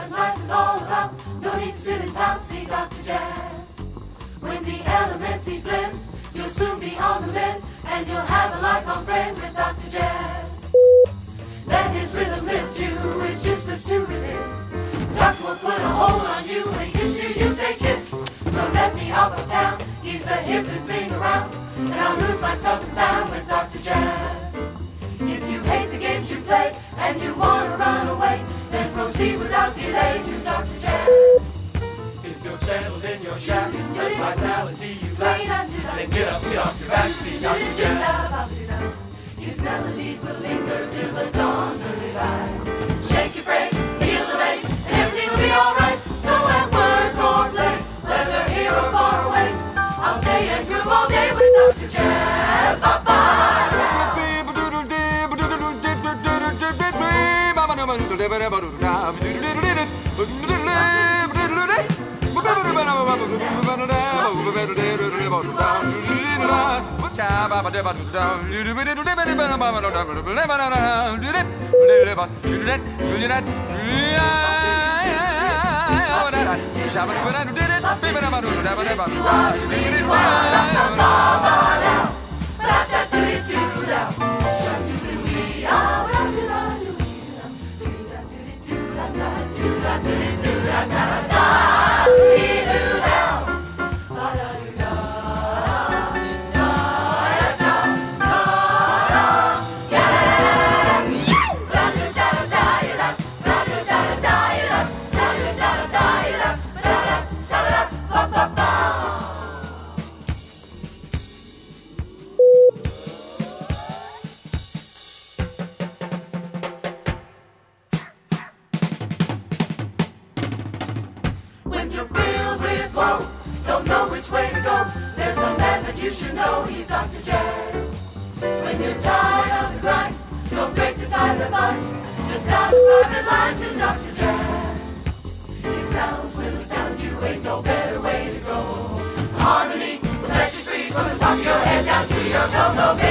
what life is all about. No need to sit and pound, see Dr. Jazz. When the elements he blends, you'll soon be on the mend, and you'll have a lifelong friend with Dr. Jazz. Let his rhythm lift you, it's useless to resist. Doctor will put a hold on you and kiss you, you stay kissed. So let me out of town, he's the hippest thing around, and I'll lose myself in sound with Dr. Jazz. If you hate the games you play and you want to run away, then proceed without delay to Dr. Jazz. If you're settled in your shack, the vitality you lack, then get up, get off your back, see Dr. Jazz. His melodies will linger till the dawn's early light. Shake your break, heal the leg, and everything will be alright. So at work or play, whether here or far away, I'll stay and groove all day with Dr. Jazz. When you're filled with woe, don't know which way to go, there's a man that you should know, he's Dr. Jazz. When you're tired of the grind, don't break the tie that binds, just dial a private line to Dr. Jazz. His sounds will astound you, ain't no better way to go. Harmony will set you free from the top of your head down to your toes, so